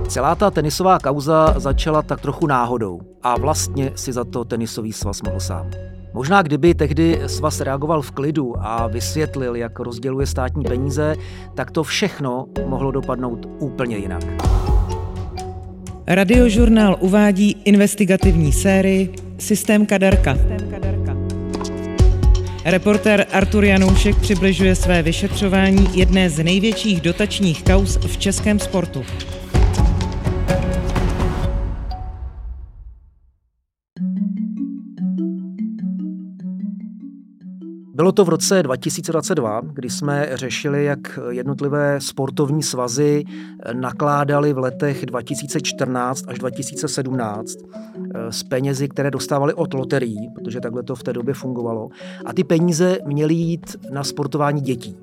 Celá ta tenisová kauza začala tak trochu náhodou a vlastně si za to tenisový svaz mohl sám. Možná kdyby tehdy svaz reagoval v klidu a vysvětlil, jak rozděluje státní peníze, tak to všechno mohlo dopadnout úplně jinak. Radiožurnál uvádí investigativní sérii Systém Kadarka. Reportér Artur Janoušek přibližuje své vyšetřování jedné z největších dotačních kauz v českém sportu. Bylo to v roce 2022, kdy jsme řešili, jak jednotlivé sportovní svazy nakládaly v letech 2014 až 2017 s penězi, které dostávaly od loterií, protože takhle to v té době fungovalo. A ty peníze měly jít na sportování dětí.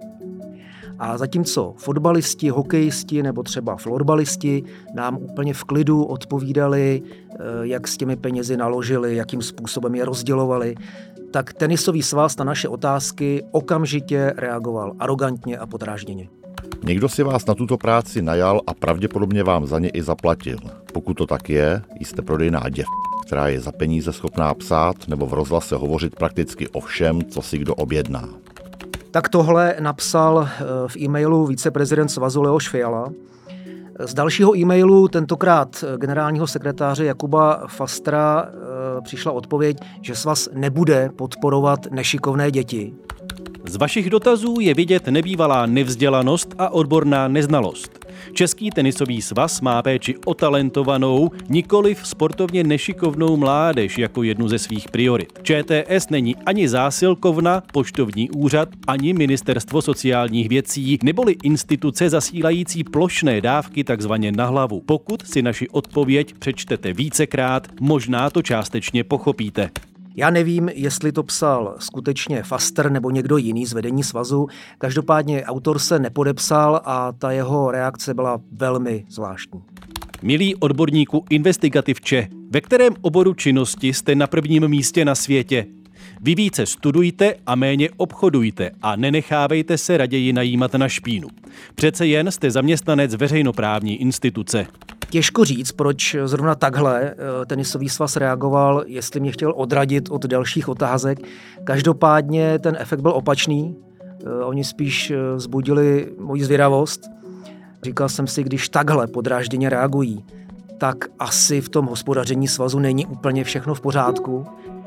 A zatímco fotbalisti, hokejisti nebo třeba florbalisti nám úplně v klidu odpovídali, jak s těmi penězi naložili, jakým způsobem je rozdělovali, tak tenisový svaz na naše otázky okamžitě reagoval arogantně a podrážděně. Někdo si vás na tuto práci najal a pravděpodobně vám za ně i zaplatil. Pokud to tak je, jste prodejná děv, která je za peníze schopná psát nebo v rozhlase hovořit prakticky o všem, co si kdo objedná. Tak tohle napsal v e-mailu viceprezident svazu Leoš Fiala. Z dalšího e-mailu, tentokrát generálního sekretáře Jakuba Fastra, přišla odpověď, že svaz nebude podporovat nešikovné děti. Z vašich dotazů je vidět nebývalá nevzdělanost a odborná neznalost. Český tenisový svaz má péči o talentovanou, nikoliv sportovně nešikovnou mládež jako jednu ze svých priorit. ČTS není ani zásilkovna, poštovní úřad, ani ministerstvo sociálních věcí, neboli instituce zasílající plošné dávky takzvaně na hlavu. Pokud si naši odpověď přečtete vícekrát, možná to částečně pochopíte. Já nevím, jestli to psal skutečně Fastr nebo někdo jiný z vedení svazu. Každopádně autor se nepodepsal a ta jeho reakce byla velmi zvláštní. Milý odborníku investigativče, ve kterém oboru činnosti jste na prvním místě na světě? Vy více studujte a méně obchodujte a nenechávejte se raději najímat na špínu. Přece jen jste zaměstnanec veřejnoprávní instituce. Těžko říct, proč zrovna takhle tenisový svaz reagoval, jestli mě chtěl odradit od dalších otázek. Každopádně ten efekt byl opačný. Oni spíš vzbudili moji zvědavost. Říkal jsem si, když takhle podrážděně reagují, tak asi v tom hospodaření svazu není úplně všechno v pořádku.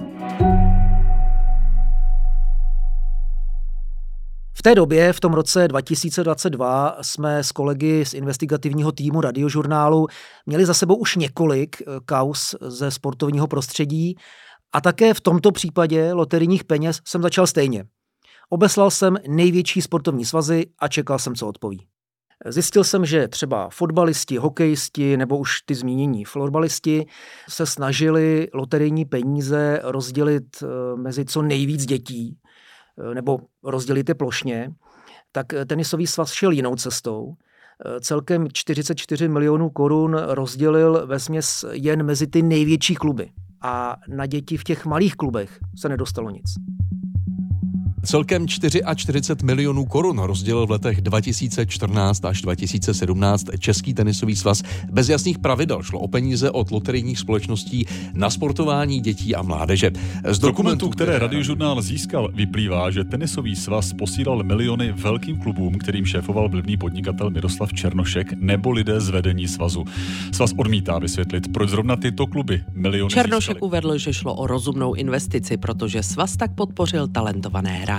V té době, v tom roce 2022, jsme s kolegy z investigativního týmu Radiožurnálu měli za sebou už několik kauz ze sportovního prostředí a také v tomto případě loterijních peněz jsem začal stejně. Obeslal jsem největší sportovní svazy a čekal jsem, co odpoví. Zjistil jsem, že třeba fotbalisti, hokejisti nebo už ty zmínění florbalisti se snažili loterijní peníze rozdělit mezi co nejvíc dětí, nebo rozdělit je plošně, tak tenisový svaz šel jinou cestou. Celkem 44 milionů korun rozdělil vesměs jen mezi ty největší kluby. A na děti v těch malých klubech se nedostalo nic. Celkem 44 milionů korun rozdělil v letech 2014 až 2017 Český tenisový svaz. Bez jasných pravidel šlo o peníze od loterijních společností na sportování dětí a mládeže. Z dokumentů, které Radiožurnál získal, vyplývá, že tenisový svaz posílal miliony velkým klubům, kterým šéfoval vlivný podnikatel Miroslav Černošek nebo lidé z vedení svazu. Svaz odmítá vysvětlit, proč zrovna tyto kluby miliony Černošek získali. uvedl, že šlo o rozumnou investici, protože svaz tak podpořil talentované hráče.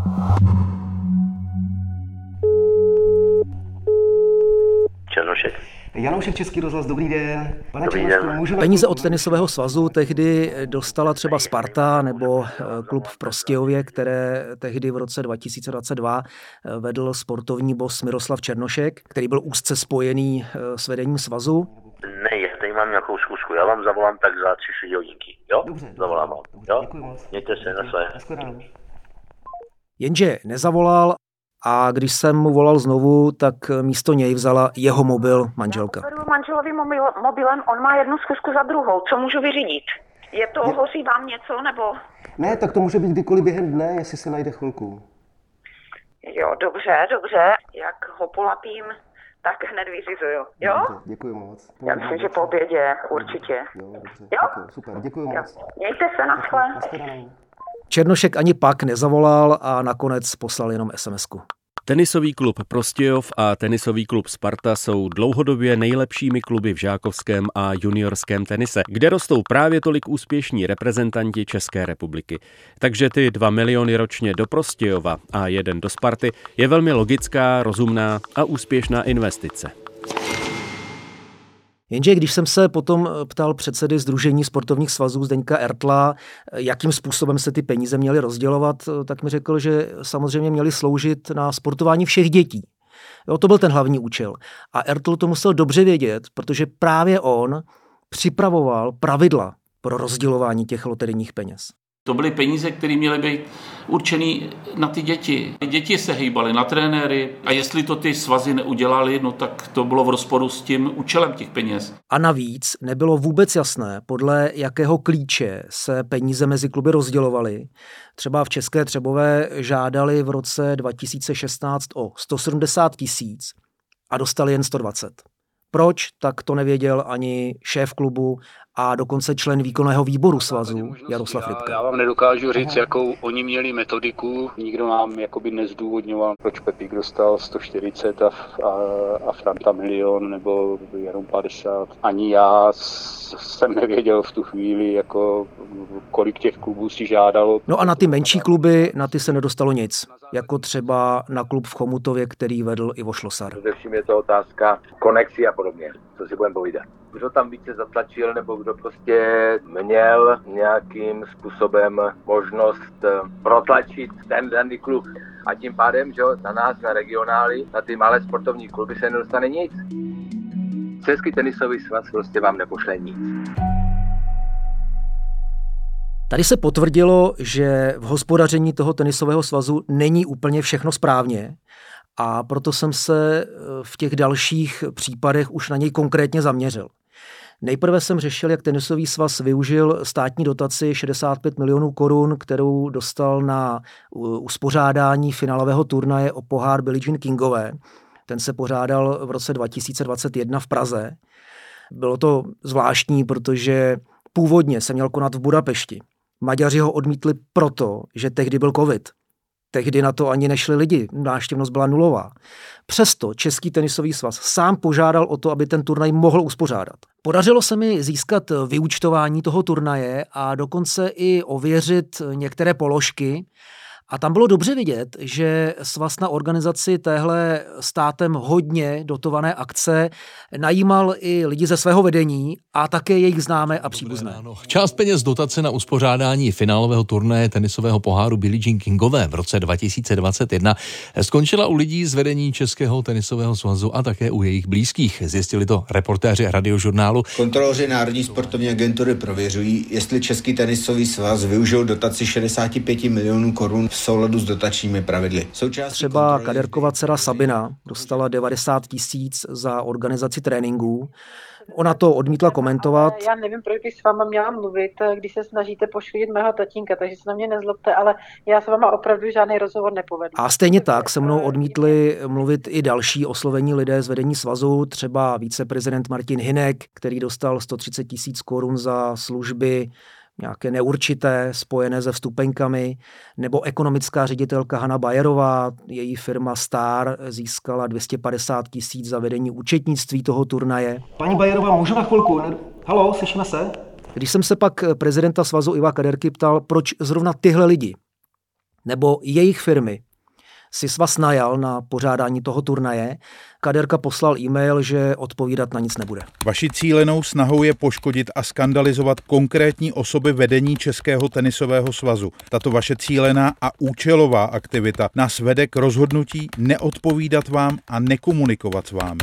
Černošek. Janoušek, Český rozhlas, dobrý den. Pane Dobrý Černošku, den. můžeme... Peníze od tenisového svazu tehdy dostala třeba Sparta nebo klub v Prostějově, které tehdy v roce 2022 vedl sportovní boss Miroslav Černošek, který byl úzce spojený s vedením svazu. Ne, já tady mám nějakou zkusku, já vám zavolám tak za 3 hodinky, jo? Dobře. Zavolám vám, jo? Děkuji moc. Mějte se na své. Nashledanou. Jenže nezavolal a když jsem mu volal znovu, tak místo něj vzala jeho mobil manželka. Já beru manželovým mobilem, on má jednu schůzku za druhou. Co můžu vyřídit? Je to, hoří vám něco, nebo? Ne, tak to může být kdykoliv během dne, jestli se najde chvilku. Jo, dobře. Jak ho polapím, tak hned vyřizuju, jo? Děkuji moc. Já myslím, že po obědě, určitě. Jo, dobře. Jo? Děkuji, super, děkuji moc. Mějte se, naschle. Černošek ani pak nezavolal a nakonec poslal jenom SMS-ku. Tenisový klub Prostějov a tenisový klub Sparta jsou dlouhodobě nejlepšími kluby v žákovském a juniorském tenise, kde rostou právě tolik úspěšní reprezentanti České republiky. Takže ty 2 miliony ročně do Prostějova a 1 do Sparty je velmi logická, rozumná a úspěšná investice. Jenže když jsem se potom ptal předsedy Sdružení sportovních svazů Zdeňka Ertla, jakým způsobem se ty peníze měly rozdělovat, tak mi řekl, že samozřejmě měly sloužit na sportování všech dětí. Jo, to byl ten hlavní účel. A Ertl to musel dobře vědět, protože právě on připravoval pravidla pro rozdělování těch loterijních peněz. To byly peníze, které měly být určený na ty děti. Děti se hýbaly na trenéry a jestli to ty svazy neudělali, no tak to bylo v rozporu s tím účelem těch peněz. A navíc nebylo vůbec jasné, podle jakého klíče se peníze mezi kluby rozdělovaly. Třeba v České Třebové žádali v roce 2016 o 170 000 a dostali jen 120. Proč? Tak to nevěděl ani šéf klubu a dokonce člen výkonného výboru svazu Jaroslav Litka. Já vám nedokážu říct, jakou oni měli metodiku. Nikdo nám jakoby nezdůvodňoval, proč Pepík dostal 140 a Franta milion nebo jenom 50. Ani já jsem nevěděl v tu chvíli, jako kolik těch klubů si žádalo. No a na ty menší kluby, na ty se nedostalo nic. Jako třeba na klub v Chomutově, který vedl Ivo Šlosar. Především je to otázka konexí a podobně, co si budeme povídat. Kdo tam více zatlačil, nebo kdo prostě měl nějakým způsobem možnost protlačit ten daný klub. A tím pádem, že na nás, na regionály, na ty malé sportovní kluby se nedostane nic. Český tenisový svaz prostě vám nepošle nic. Tady se potvrdilo, že v hospodaření toho tenisového svazu není úplně všechno správně a proto jsem se v těch dalších případech už na něj konkrétně zaměřil. Nejprve jsem řešil, jak tenisový svaz využil státní dotaci 65 milionů korun, kterou dostal na uspořádání finálového turnaje o pohár Billie Jean Kingové. Ten se pořádal v roce 2021 v Praze. Bylo to zvláštní, protože původně se měl konat v Budapešti. Maďaři ho odmítli proto, že tehdy byl covid. Tehdy na to ani nešli lidi, návštěvnost byla nulová. Přesto Český tenisový svaz sám požádal o to, aby ten turnaj mohl uspořádat. Podařilo se mi získat vyúčtování toho turnaje a dokonce i ověřit některé položky. A tam bylo dobře vidět, že svaz na organizaci téhle státem hodně dotované akce najímal i lidi ze svého vedení a také jejich známé a příbuzné. Část peněz dotace na uspořádání finálového turnaje tenisového poháru Billie Jean Kingové v roce 2021 skončila u lidí z vedení Českého tenisového svazu a také u jejich blízkých. Zjistili to reportéři Radiožurnálu. Kontroloři Národní sportovní agentury prověřují, jestli Český tenisový svaz využil dotaci 65 milionů korun v souladu s dotačními pravidly. Třeba Kaderkova dcera Sabina dostala 90 000 za organizaci tréninků. Ona to odmítla komentovat. Já nevím, proč bych s váma měla mluvit, když se snažíte poškodit mého tatínka, takže se na mě nezlobte, ale já s váma opravdu žádný rozhovor nepovedu. A stejně tak se mnou odmítli mluvit i další oslovení lidé z vedení svazu, třeba viceprezident Martin Hynek, který dostal 130 000 korun za služby nějaké neurčité, spojené se vstupenkami, nebo ekonomická ředitelka Hana Bajerová, její firma Star získala 250 000 za vedení účetnictví toho turnaje. Paní Bajerová, můžu na chvilku? Haló, slyšíme se? Když jsem se pak prezidenta svazu Iva Kaderky ptal, proč zrovna tyhle lidi nebo jejich firmy si svaz najal na pořádání toho turnaje, Kaderka poslal e-mail, že odpovídat na nic nebude. Vaší cílenou snahou je poškodit a skandalizovat konkrétní osoby vedení Českého tenisového svazu. Tato vaše cílená a účelová aktivita nás vede k rozhodnutí neodpovídat vám a nekomunikovat s vámi.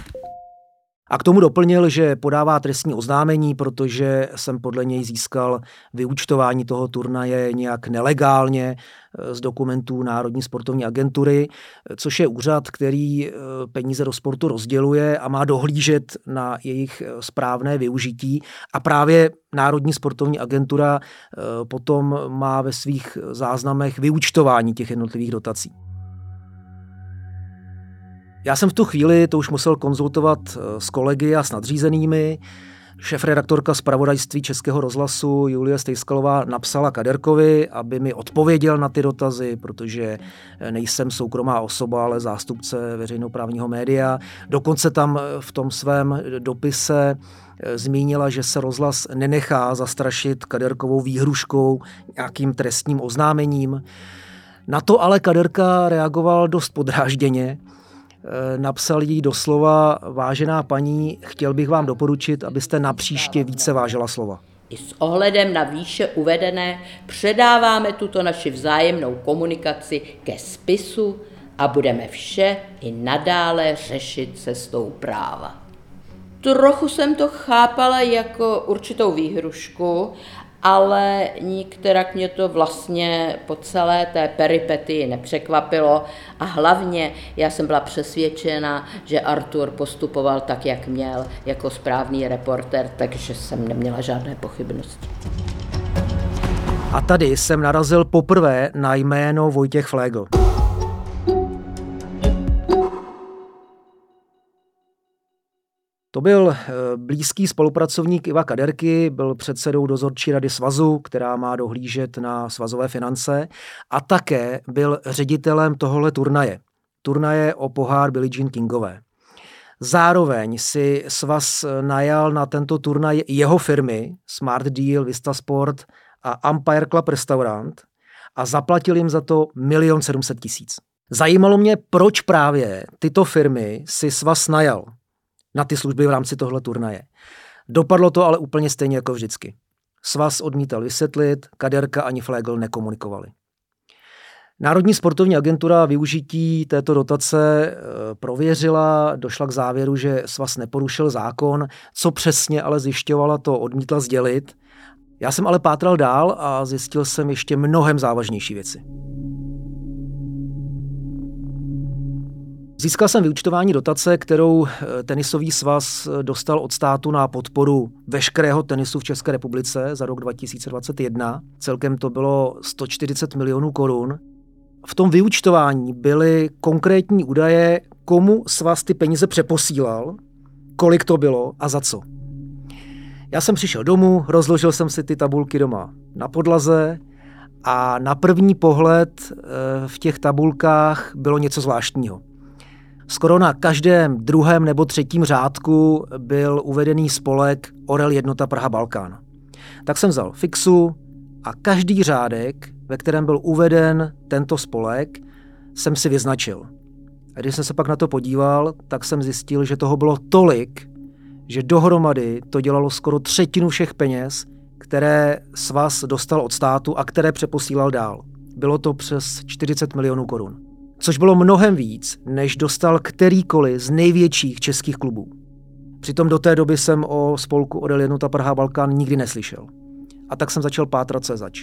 A k tomu doplnil, že podává trestní oznámení, protože jsem podle něj získal vyúčtování toho turnaje nějak nelegálně z dokumentů Národní sportovní agentury, což je úřad, který peníze do sportu rozděluje a má dohlížet na jejich správné využití. A právě Národní sportovní agentura potom má ve svých záznamech vyúčtování těch jednotlivých dotací. Já jsem v tu chvíli to už musel konzultovat s kolegy a s nadřízenými. Šéfredaktorka zpravodajství Českého rozhlasu Julie Stejskalová napsala Kaderkovi, aby mi odpověděl na ty dotazy, protože nejsem soukromá osoba, ale zástupce veřejnoprávního média. Dokonce tam v tom svém dopise zmínila, že se rozhlas nenechá zastrašit Kaderkovou výhruškou, nějakým trestním oznámením. Na to ale Kaderka reagoval dost podrážděně. Napsal jí doslova: vážená paní, chtěl bych vám doporučit, abyste napříště více vážila slova. I s ohledem na výše uvedené předáváme tuto naši vzájemnou komunikaci ke spisu a budeme vše i nadále řešit cestou práva. Trochu jsem to chápala jako určitou výhrušku, ale nikterak mě to vlastně po celé té peripetii nepřekvapilo a hlavně já jsem byla přesvědčena, že Artur postupoval tak, jak měl, jako správný reportér, takže jsem neměla žádné pochybnosti. A tady jsem narazil poprvé na jméno Vojtěch Flégl. To byl blízký spolupracovník Iva Kaderky, byl předsedou dozorčí rady svazu, která má dohlížet na svazové finance, a také byl ředitelem tohohle turnaje o pohár Billie Jean Kingové. Zároveň si svaz najal na tento turnaj jeho firmy Smart Deal, Vista Sport a Empire Club Restaurant a zaplatil jim za to 1 700 000. Zajímalo mě, proč právě tyto firmy si svaz najal na ty služby v rámci tohle turnaje. Dopadlo to ale úplně stejně jako vždycky. Svaz odmítal vysvětlit, Kaderka ani Flégl nekomunikovali. Národní sportovní agentura využití této dotace prověřila, došla k závěru, že svaz neporušil zákon, co přesně ale zjišťovala, to odmítla sdělit. Já jsem ale pátral dál a zjistil jsem ještě mnohem závažnější věci. Získal jsem vyúčtování dotace, kterou tenisový svaz dostal od státu na podporu veškerého tenisu v České republice za rok 2021. Celkem to bylo 140 milionů korun. V tom vyúčtování byly konkrétní údaje, komu svaz ty peníze přeposílal, kolik to bylo a za co. Já jsem přišel domů, rozložil jsem si ty tabulky doma na podlaze a na první pohled v těch tabulkách bylo něco zvláštního. Skoro na každém druhém nebo třetím řádku byl uvedený spolek Orel Jednota Praha Balkán. Tak jsem vzal fixu a každý řádek, ve kterém byl uveden tento spolek, jsem si vyznačil. A když jsem se pak na to podíval, tak jsem zjistil, že toho bylo tolik, že dohromady to dělalo skoro třetinu všech peněz, které svaz dostal od státu a které přeposílal dál. Bylo to přes 40 milionů korun. Což bylo mnohem víc, než dostal kterýkoliv z největších českých klubů. Přitom do té doby jsem o spolku Orel Jednota Praha Balkán nikdy neslyšel. A tak jsem začal pátrat, co je zač.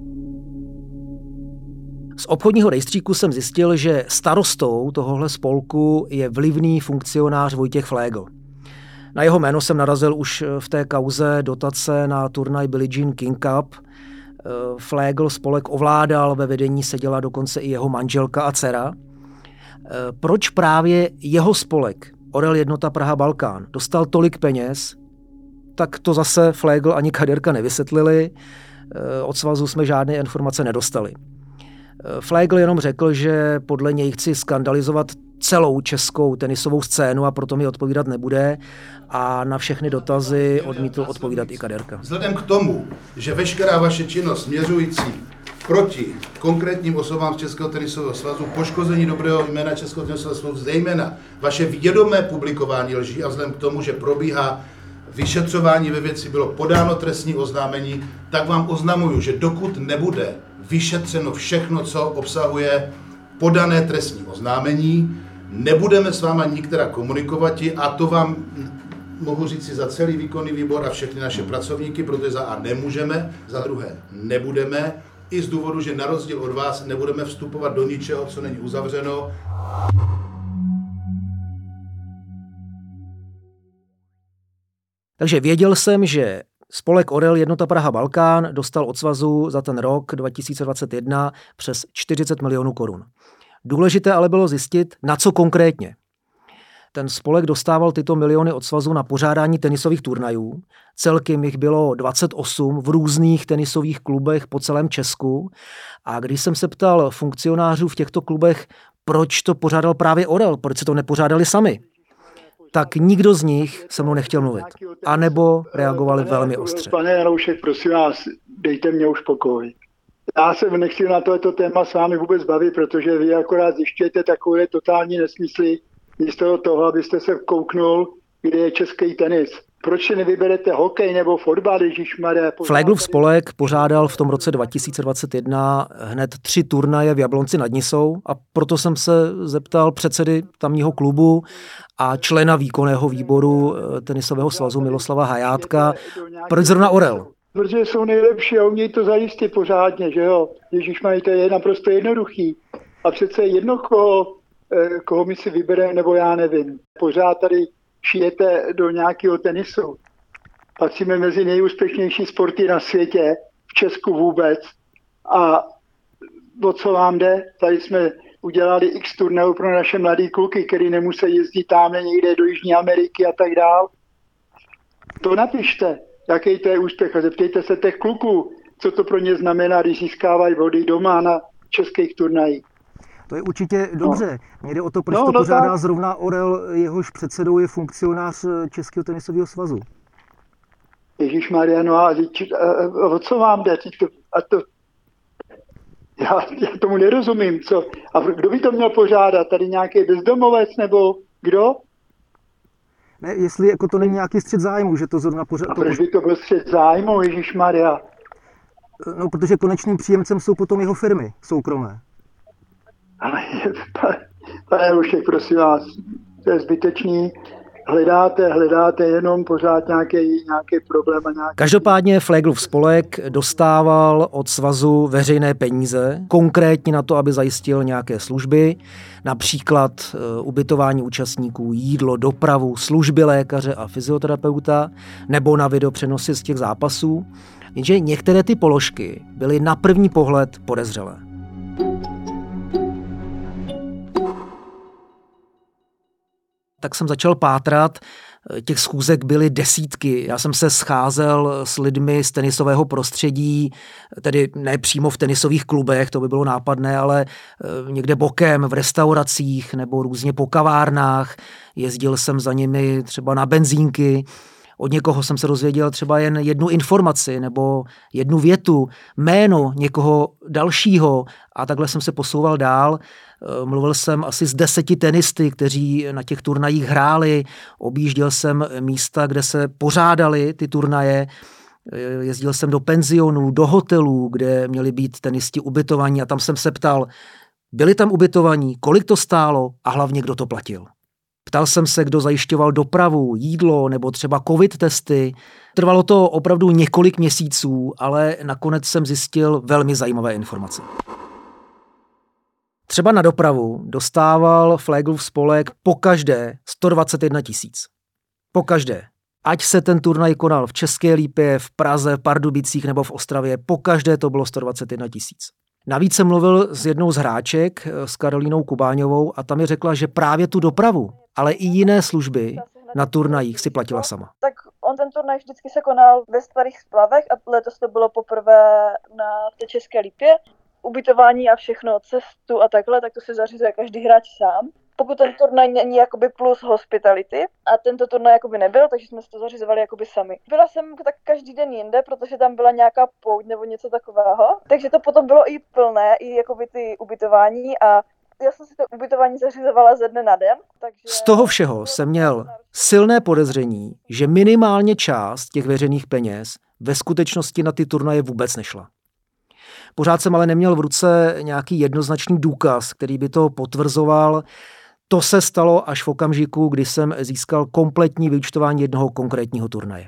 Z obchodního rejstříku jsem zjistil, že starostou tohohle spolku je vlivný funkcionář Vojtěch Flégl. Na jeho jméno jsem narazil už v té kauze dotace na turnaj Billie Jean King Cup. Flégl spolek ovládal, ve vedení seděla dokonce i jeho manželka a dcera. Proč právě jeho spolek Orel Jednota Praha Balkán dostal tolik peněz, tak to zase Flégl ani Kaderka nevysvětlili. Od svazu jsme žádné informace nedostali. Flégl jenom řekl, že podle něj chci skandalizovat celou českou tenisovou scénu a proto mi odpovídat nebude a na všechny dotazy odmítl odpovídat i Kaderka. Vzhledem k tomu, že veškerá vaše činnost směřující proti konkrétním osobám z Českého tenisového svazu, poškození dobrého jména Českého tenisového svazu, zejména vaše vědomé publikování lží a vzhledem k tomu, že probíhá vyšetřování ve věci, bylo podáno trestní oznámení, tak vám oznamuju, že dokud nebude vyšetřeno všechno, co obsahuje podané trestní oznámení, nebudeme s váma nikterá komunikovat a to vám mohu říct si za celý výkonný výbor a všechny naše pracovníky, protože za A nemůžeme, za druhé nebudeme, i z důvodu, že na rozdíl od vás nebudeme vstupovat do ničeho, co není uzavřeno. Takže věděl jsem, že spolek Orel Jednota Praha Balkán dostal od svazu za ten rok 2021 přes 40 milionů korun. Důležité ale bylo zjistit, na co konkrétně. Ten spolek dostával tyto miliony od svazu na pořádání tenisových turnajů. Celkem jich bylo 28 v různých tenisových klubech po celém Česku. A když jsem se ptal funkcionářů v těchto klubech, proč to pořádal právě Orel, proč se to nepořádali sami, tak nikdo z nich se mnou nechtěl mluvit. A nebo reagovali velmi ostře. Pane Janoušek, prosím vás, dejte mě už pokoj. Já se nechci na tohleto téma s vámi vůbec bavit, protože vy akorát zjišťujete takové totální nesmysly, místo toho, abyste se kouknul, kde je český tenis. Proč si nevyberete hokej nebo fotbal, ježišmarja? Fléglův spolek pořádal v tom roce 2021 hned 3 turnaje v Jablonci nad Nisou a proto jsem se zeptal předsedy tamního klubu a člena výkonného výboru tenisového svazu Miloslava Hajátka, proč zrovna Orel? Protože jsou nejlepší a umějí to zajistit pořádně, že jo? Ježišmarja, to je naprosto jednoduchý. A přece jedno, koho my si vybereme, nebo já nevím. Pořád tady šijete do nějakého tenisu. Patříme mezi nejúspěšnější sporty na světě, v Česku vůbec. A o co vám jde? Tady jsme udělali x turnajů pro naše mladé kluky, který nemusí jezdit tamhle někde do Jižní Ameriky a tak dál. To napište, jaký to je úspěch. A zeptejte se těch kluků, co to pro ně znamená, když získávají body doma na českých turnajích. To je určitě dobře. Mně jde o to, proč to pořádá zrovna Orel, jehož předsedou je funkcionář Českého tenisového svazu. Ježišmarja, no a o co vám jde? Já tomu nerozumím. Co? A kdo by to měl pořádat? Tady nějaký bezdomovec nebo kdo? Ne, jestli jako to není nějaký střet zájmu, že to zrovna pořád... A proč by to byl střet zájmu, ježišmarja? No, protože konečným příjemcem jsou potom jeho firmy soukromé. Ale pane Ušek, prosím vás, to je zbytečný. Hledáte jenom pořád nějaký problém. Každopádně Fléglův spolek dostával od svazu veřejné peníze, konkrétně na to, aby zajistil nějaké služby, například ubytování účastníků, jídlo, dopravu, služby lékaře a fyzioterapeuta, nebo na videopřenosy z těch zápasů. Jenže některé ty položky byly na první pohled podezřelé. Tak jsem začal pátrat, těch schůzek byly desítky. Já jsem se scházel s lidmi z tenisového prostředí, tedy ne přímo v tenisových klubech, to by bylo nápadné, ale někde bokem, v restauracích nebo různě po kavárnách. Jezdil jsem za nimi třeba na benzínky. Od někoho jsem se dozvěděl třeba jen jednu informaci nebo jednu větu, jméno někoho dalšího a takhle jsem se posouval dál. Mluvil jsem asi s 10 tenisty, kteří na těch turnajích hráli, objížděl jsem místa, kde se pořádaly ty turnaje, jezdil jsem do penzionů, do hotelů, kde měli být tenisti ubytovaní a tam jsem se ptal, byli tam ubytovaní, kolik to stálo a hlavně kdo to platil. Ptal jsem se, kdo zajišťoval dopravu, jídlo nebo třeba covid testy. Trvalo to opravdu několik měsíců, ale nakonec jsem zjistil velmi zajímavé informace. Třeba na dopravu dostával Fléglův spolek pokaždé 121 000. Pokaždé. Ať se ten turnaj konal v České Lípě, v Praze, v Pardubicích nebo v Ostravě, pokaždé to bylo 121 000. Navíc jsem mluvil s jednou z hráček, s Karolínou Kubáňovou, a tam mi řekla, že právě tu dopravu, ale i jiné služby na turnajích si platila sama. Tak on ten turnaj vždycky se konal ve Starých Splavech a letos to bylo poprvé na té České Lípě. Ubytování a všechno, cestu a takhle, tak to si zařizuje každý hráč sám. Pokud ten turnaj není jakoby plus hospitality a tento turnaj jakoby nebyl, takže jsme si to zařizovali jakoby sami. Byla jsem tak každý den jinde, protože tam byla nějaká pouť nebo něco takového, takže to potom bylo i plné, i jakoby ty ubytování a já jsem si to ubytování zařizovala ze dne na den. Takže... Z toho všeho jsem měl silné podezření, že minimálně část těch veřejných peněz ve skutečnosti na ty turnaje vůbec nešla. Pořád jsem ale neměl v ruce nějaký jednoznačný důkaz, který by to potvrzoval. To se stalo až v okamžiku, kdy jsem získal kompletní vyúčtování jednoho konkrétního turnaje.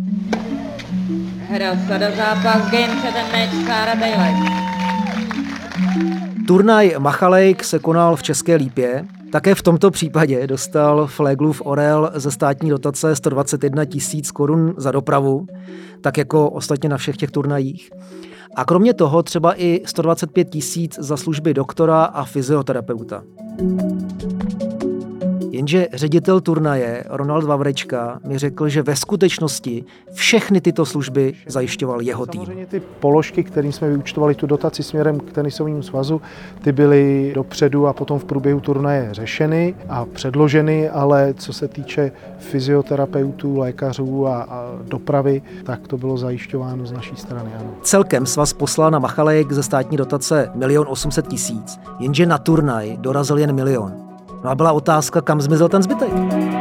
Turnaj Machalejk se konal v České Lípě. Také v tomto případě dostal Fléglův Orel ze státní dotace 121 000 korun za dopravu, tak jako ostatně na všech těch turnajích. A kromě toho třeba i 125 000 za služby doktora a fyzioterapeuta. Jenže ředitel turnaje Ronald Vavrečka mi řekl, že ve skutečnosti všechny tyto služby zajišťoval jeho tým. Samozřejmě ty položky, kterým jsme vyúčtovali tu dotaci směrem k tenisovému svazu, ty byly dopředu a potom v průběhu turnaje řešeny a předloženy, ale co se týče fyzioterapeutů, lékařů a dopravy, tak to bylo zajišťováno z naší strany. Ano. Celkem svaz poslal na Machalejek ze státní dotace 1 800 000, jenže na turnaj dorazil jen 1 000 000. No a byla otázka, kam zmizel ten zbytek.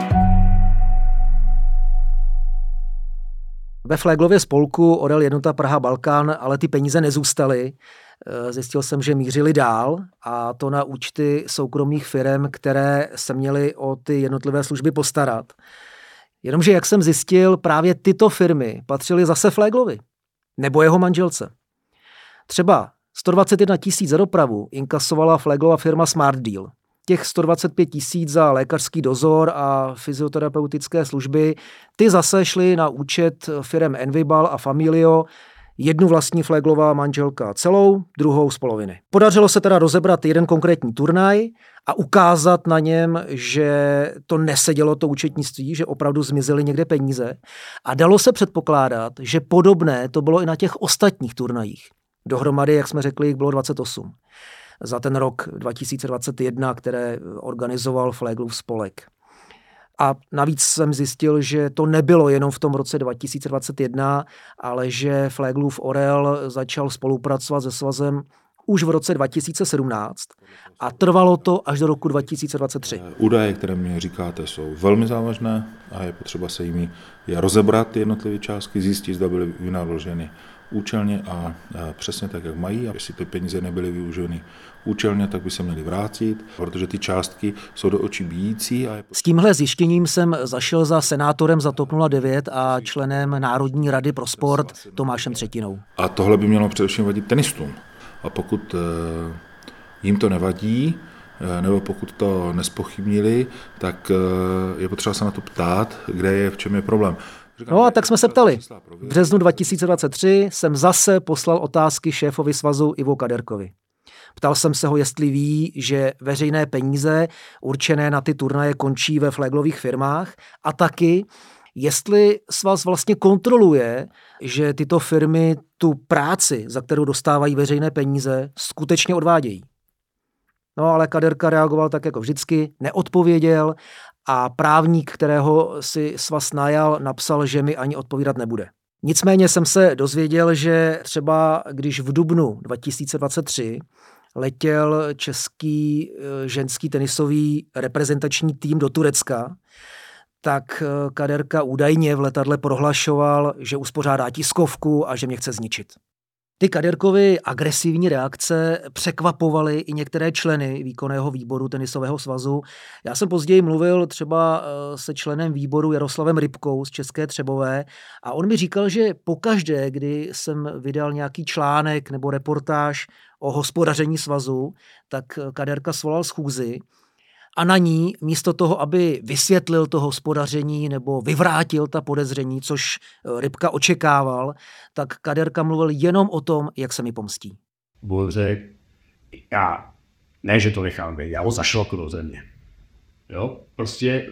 Ve Fléglově spolku Orel Jednota Praha Balkán ale ty peníze nezůstaly. Zjistil jsem, že mířili dál a to na účty soukromých firem, které se měly o ty jednotlivé služby postarat. Jenomže, jak jsem zjistil, právě tyto firmy patřily zase Fléglovi nebo jeho manželce. Třeba 121 000 za dopravu inkasovala Fléglova firma Smart Deal. Těch 125 000 za lékařský dozor a fyzioterapeutické služby, ty zase šly na účet firem Envibal a Familio, jednu vlastní Fléglova manželka celou, druhou z poloviny. Podařilo se teda rozebrat jeden konkrétní turnaj a ukázat na něm, že to nesedělo to účetnictví, že opravdu zmizely někde peníze. A dalo se předpokládat, že podobné to bylo i na těch ostatních turnajích. Dohromady, jak jsme řekli, jich bylo 28. Za ten rok 2021, které organizoval Fléglův spolek. A navíc jsem zjistil, že to nebylo jenom v tom roce 2021, ale že Fléglův Orel začal spolupracovat se svazem už v roce 2017 a trvalo to až do roku 2023. Údaje, které mi říkáte, jsou velmi závažné a je potřeba se jimi rozebrat ty jednotlivé částky, zjistit, zda byly vynaloženy účelně a přesně tak, jak mají. A jestli ty peníze nebyly využeny účelně, tak by se měly vrátit, protože ty částky jsou do očí bijící. S tímhle zjištěním jsem zašel za senátorem za TOP 09 a členem Národní rady pro sport Tomášem Třetinou. A tohle by mělo především vadit tenistům. A pokud jim to nevadí, nebo pokud to nespochybnili, tak je potřeba se na to ptát, kde je, v čem je problém. No a tak jsme se ptali. V březnu 2023 jsem zase poslal otázky šéfovi svazu Ivo Kaderkovi. Ptal jsem se ho, jestli ví, že veřejné peníze určené na ty turnaje končí ve Fléglových firmách a taky, jestli svaz vlastně kontroluje, že tyto firmy tu práci, za kterou dostávají veřejné peníze, skutečně odvádějí. No ale Kaderka reagoval tak jako vždycky, neodpověděl a právník, kterého si svaz najal, napsal, že mi ani odpovídat nebude. Nicméně jsem se dozvěděl, že třeba když v dubnu 2023 letěl český ženský tenisový reprezentační tým do Turecka, tak Kaderka údajně v letadle prohlašoval, že uspořádá tiskovku a že mě chce zničit. Ty Kaderkovy agresivní reakce překvapovaly i některé členy výkonného výboru tenisového svazu. Já jsem později mluvil třeba se členem výboru Jaroslavem Rybkou z České Třebové a on mi říkal, že pokaždé, kdy jsem vydal nějaký článek nebo reportáž o hospodaření svazu, tak Kaderka svolal schůzi a na ní místo toho, aby vysvětlil to hospodaření nebo vyvrátil ta podezření, což Rybka očekával, tak Kaderka mluvil jenom o tom, jak se mi pomstí. Řekl, já ne, že to nechám být, já ho zašlapnu do země. Jo? Prostě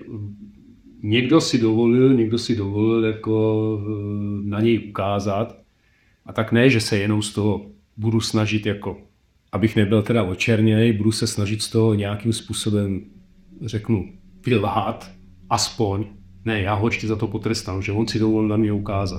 někdo si dovolil jako na něj ukázat a tak ne, že se jenom z toho budu snažit jako, abych nebyl teda očerněnej, budu se snažit z toho nějakým způsobem, řeknu, vylhát, aspoň. Ne, já ho ještě za to potrestám, že on si dovolil na mě ukázat.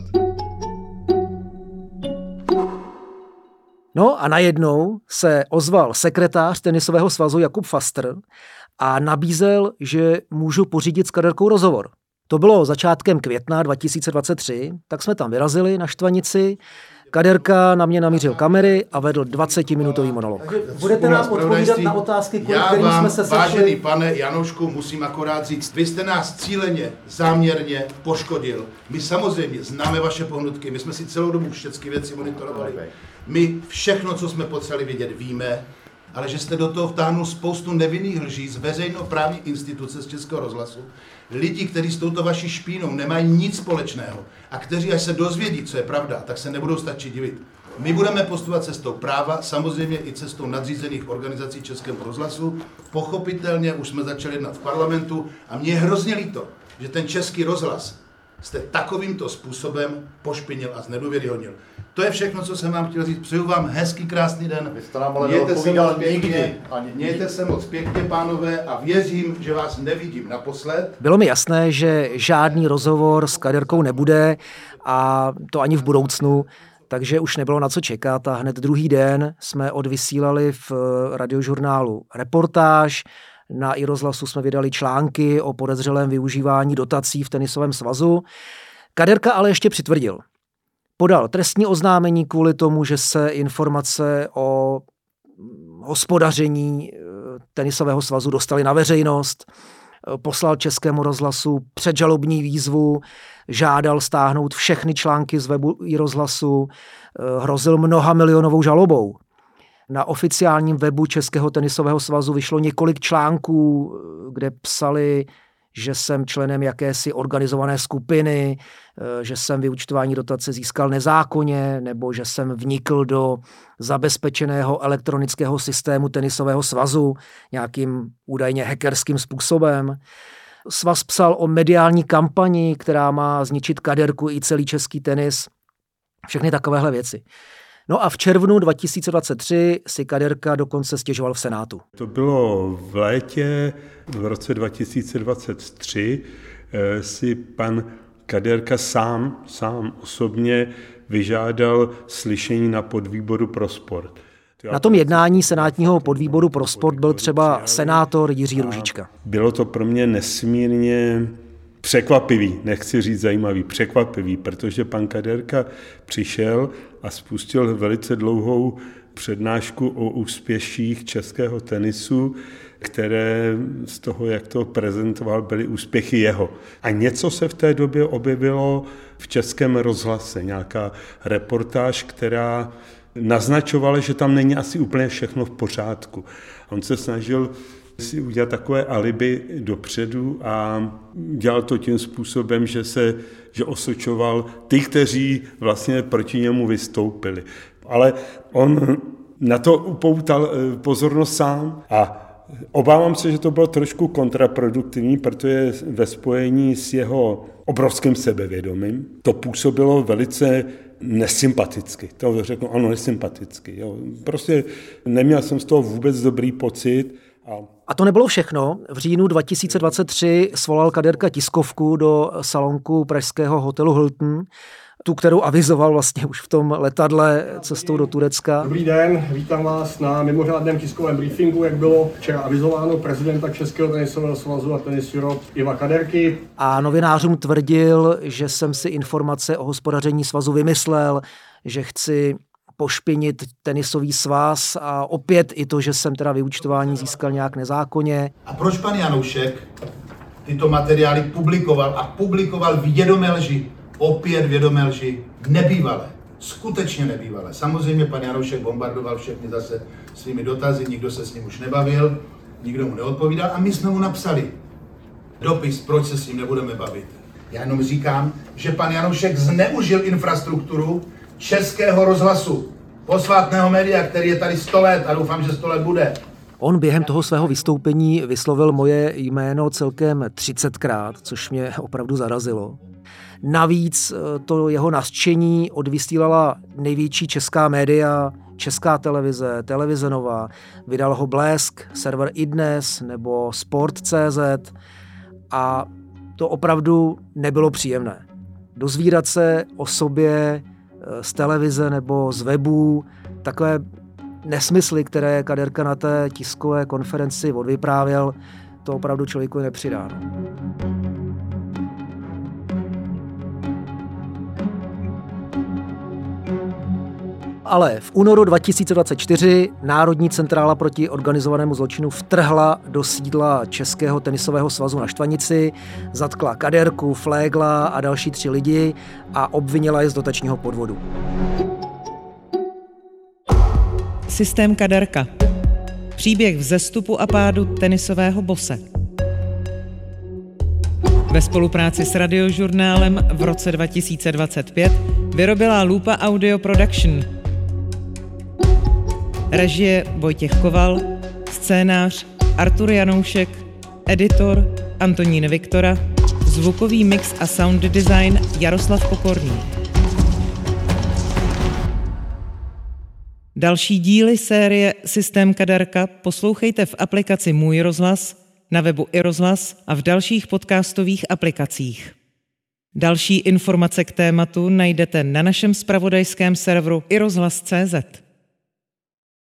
No a najednou se ozval sekretář tenisového svazu Jakub Fastr a nabízel, že můžu pořídit s Kaderkou rozhovor. To bylo začátkem května 2023, tak jsme tam vyrazili na Štvanici. Kaderka na mě namířil kamery a vedl 20-minutový monolog. Budete nám odpovídat na otázky, kterým jsme se sešli? Vážený pane Janoušku, musím akorát říct, vy jste nás cíleně, záměrně poškodil. My samozřejmě známe vaše pohnutky, my jsme si celou dobu všechny věci monitorovali. My všechno, co jsme potřebovali vědět, víme, ale že jste do toho vtáhnul spoustu nevinných lží z veřejnoprávní instituce z Českého rozhlasu. Lidi, kteří s touto vaší špínou nemají nic společného a kteří, až se dozvědí, co je pravda, tak se nebudou stačit divit. My budeme postupovat cestou práva, samozřejmě i cestou nadřízených organizací Českého rozhlasu. Pochopitelně už jsme začali jednat v parlamentu a mě je hrozně líto, že ten Český rozhlas jste takovýmto způsobem pošpinil a znedůvěryhodnil. To je všechno, co jsem vám chtěl říct. Přeju vám hezký, krásný den. Mějte se moc pěkně, pánové, a věřím, že vás nevidím naposled. Bylo mi jasné, že žádný rozhovor s Kaderkou nebude a to ani v budoucnu, takže už nebylo na co čekat a hned druhý den jsme odvysílali v Radiožurnálu reportáž. Na iRozhlasu jsme vydali články o podezřelém využívání dotací v tenisovém svazu. Kaderka ale ještě přitvrdil. Podal trestní oznámení kvůli tomu, že se informace o hospodaření tenisového svazu dostaly na veřejnost. Poslal Českému rozhlasu předžalobní výzvu, žádal stáhnout všechny články z webu iRozhlasu, hrozil mnohamilionovou žalobou. Na oficiálním webu Českého tenisového svazu vyšlo několik článků, kde psali, že jsem členem jakési organizované skupiny, že jsem vyúčtování dotace získal nezákonně, nebo že jsem vnikl do zabezpečeného elektronického systému tenisového svazu nějakým údajně hackerským způsobem. Svaz psal o mediální kampani, která má zničit Kaderku i celý český tenis. Všechny takovéhle věci. No a v červnu 2023 si Kaderka dokonce stěžoval v Senátu. To bylo v létě, v roce 2023 si pan Kaderka sám osobně vyžádal slyšení na podvýboru pro sport. Na tom jednání senátního podvýboru pro sport byl třeba senátor Jiří Růžička. Bylo to pro mě nesmírně překvapivý, nechci říct zajímavý, překvapivý, protože pan Kaderka přišel a spustil velice dlouhou přednášku o úspěších českého tenisu, které z toho, jak to prezentoval, byly úspěchy jeho. A něco se v té době objevilo v Českém rozhlase, nějaká reportáž, která naznačovala, že tam není asi úplně všechno v pořádku. On se snažil si udělat takové alibi dopředu a dělal to tím způsobem, že osočoval ty, kteří vlastně proti němu vystoupili. Ale on na to upoutal pozornost sám a obávám se, že to bylo trošku kontraproduktivní, protože ve spojení s jeho obrovským sebevědomím to působilo velice nesympaticky. To řeknu, ano, nesympaticky. Jo. Prostě neměl jsem z toho vůbec dobrý pocit. A to nebylo všechno. V říjnu 2023 svolal Kaderka tiskovku do salonku pražského hotelu Hilton, tu, kterou avizoval vlastně už v tom letadle cestou do Turecka. Dobrý den, vítám vás na mimořádném tiskovém briefingu, jak bylo včera avizováno prezidenta Českého tenisového svazu a Tennis Europe Iva Kaderky. A novinářům tvrdil, že jsem si informace o hospodaření svazu vymyslel, že chci pošpinit tenisový svaz a opět i to, že jsem teda vyúčtování získal nějak nezákonně. A proč pan Janoušek tyto materiály publikoval vědomé lži? Opět vědomé lži, nebývalé, skutečně nebývalé. Samozřejmě pan Janoušek bombardoval všechny zase svými dotazy, nikdo se s ním už nebavil, nikdo mu neodpovídal a my jsme mu napsali dopis, proč se s ním nebudeme bavit. Já jenom říkám, že pan Janoušek zneužil infrastrukturu Českého rozhlasu, posvátného média, který je tady 100 let a doufám, že 100 let bude. On během toho svého vystoupení vyslovil moje jméno celkem 30krát, což mě opravdu zarazilo. Navíc to jeho nařčení odvysílala největší česká média, Česká televize, Televize Nova, vydal ho Blesk, server iDnes nebo Sport.cz a to opravdu nebylo příjemné. Dozvídat se o sobě z televize nebo z webů takové nesmysly, které Kaderka na té tiskové konferenci odvyprávěl, to opravdu člověku nepřidá. Ale v únoru 2024 Národní centrála proti organizovanému zločinu vtrhla do sídla Českého tenisového svazu na Štvanici, zatkla Kaderku, Flégla a další 3 lidi a obvinila je z dotačního podvodu. Systém Kaderka. Příběh vzestupu a pádu tenisového bose. Ve spolupráci s Radiožurnálem v roce 2025 vyrobila Lupa Audio Production. Režie Vojtěch Koval, scénář Artur Janoušek, editor Antonín Viktora, zvukový mix a sound design Jaroslav Pokorný. Další díly série Systém Kadarka poslouchejte v aplikaci Můj rozhlas, na webu iRozhlas a v dalších podcastových aplikacích. Další informace k tématu najdete na našem zpravodajském serveru iRozhlas.cz.